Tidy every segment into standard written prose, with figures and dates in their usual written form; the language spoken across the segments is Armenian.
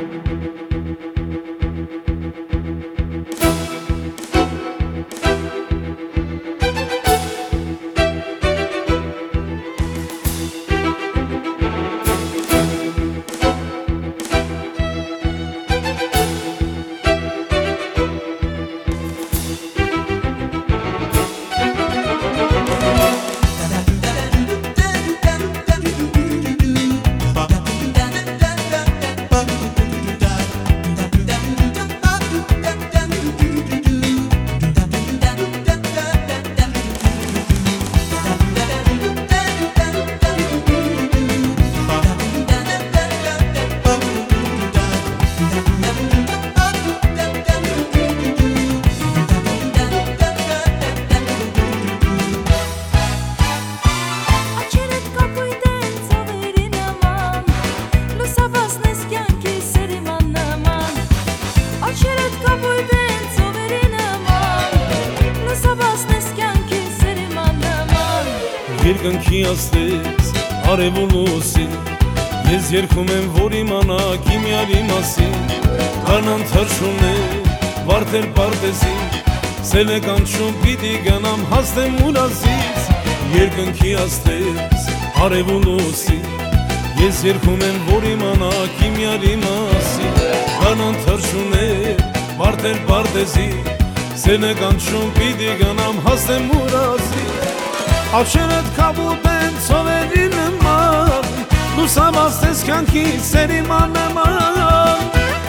Երկնքի աստես արևուլուսի Ես երգում եմ, որ իմանաք իմյալի մասին Կանան թրջուն է, վարդեր պարտեզին Սել է կանչում, պիտի գնամ հասնեմ մուրազից Երկնքի աստես արևուլուսի Ես երգում եմ, որ իմանաք իմյալի մասին Կանան թրջուն է, վարդեր պարտեզին Սել է կանչում, պիտի գնամ հասնեմ մուրազից Աչերդ կապուտ են ծովերի նման Լուսամաստ ես կյանքի սերիման նման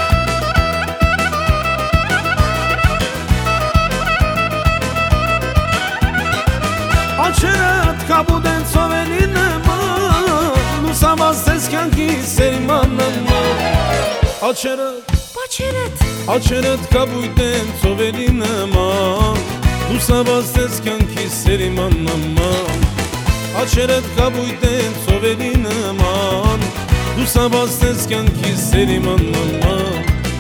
Աչերդ կապուտ են ծովերի նման Լուսամաստ ես կյանքի սերիման նման Աչերդ կապուտ են ծովերի նման Լուսամաստ ես կյանքի սերիման նման Աչերդ կապույտ են ծովերի նման Լուսամաստ ես կյանքի սերիման նման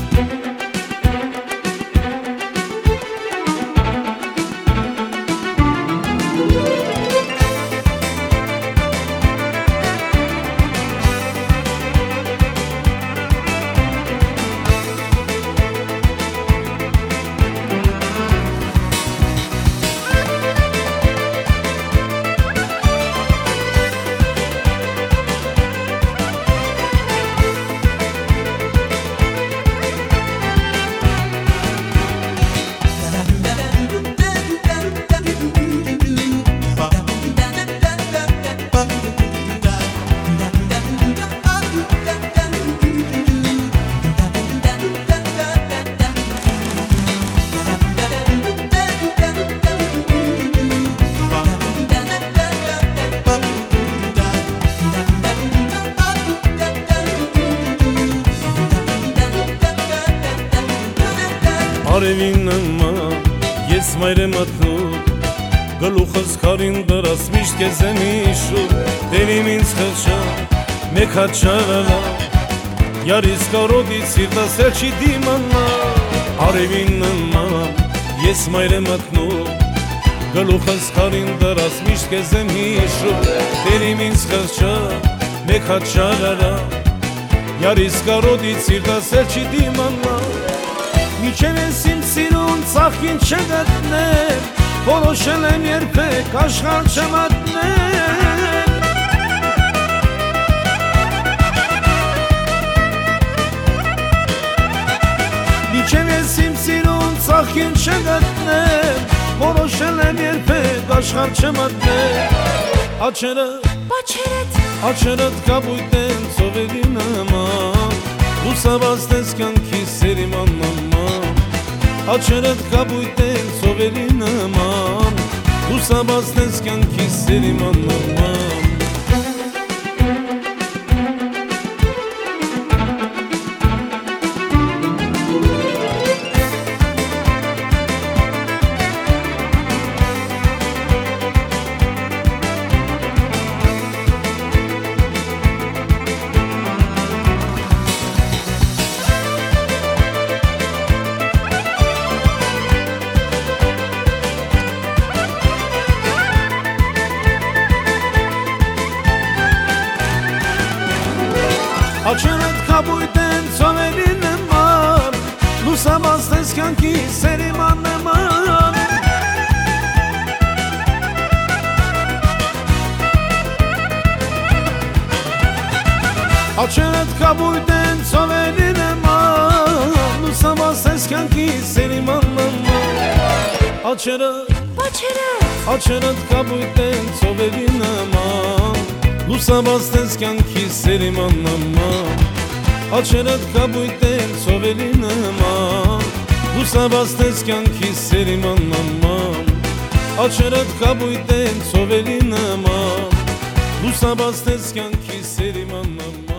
Արևին նման ես մայր եմ ատնում Գլուխս քարին դրած միշտ կեզ եմ իշում Դերիմ ինձ խղճա մեկ հատ շաղալա Յարիս կարոդից սիրտաս էլ չի դիմանա Արևին նման ես մայր եմ ատնում Գլուխս քարին դրած միշտ կեզ եմ իշում Դերիմ ինձ խղճա մեկ հատ շաղալա Յարիս կարոդից սիրտաս էլ չի դիմանա Միջև ես իմ սիրուն ծախին չգտնել Որոշել եմ երբեք աշխարհ չմատնել Միջև ես իմ սիրուն ծախին չգտնել Որոշել եմ երբեք աշխարհ չմատնել Աչերդ կապույտ են ծովերի նման Լուսամաստ ես կյանքի սերիման նման Աչերդ կապույտ են ծովերի նման Լուսամաստ ես կյանքի սերիման նման Աչերդ կապույտ են ծովերին էման Լուսամասես կյանքի սերիման նման Աչերդ կապույտ են ծովերին էման Լուսամասես կյանքի սերիման նման Աչերդ կապույտ են ծովերին էման Լուսամասես կյանքի սերիման նման Աչերդ կապույտ են ծովերին էման Լուսամասես կյանքի սերիման նման